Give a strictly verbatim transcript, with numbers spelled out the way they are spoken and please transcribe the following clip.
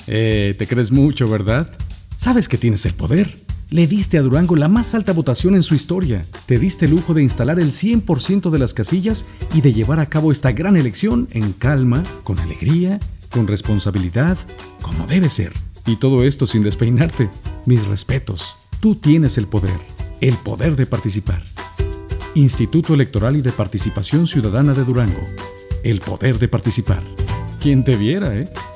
Eh, te crees mucho, ¿verdad? Sabes que tienes el poder. Le diste a Durango la más alta votación en su historia. Te diste el lujo de instalar el cien por ciento de las casillas y de llevar a cabo esta gran elección en calma, con alegría, con responsabilidad, como debe ser. Y todo esto sin despeinarte. Mis respetos. Tú tienes el poder. El poder de participar. Instituto Electoral y de Participación Ciudadana de Durango. El poder de participar. ¿Quién te viera, eh?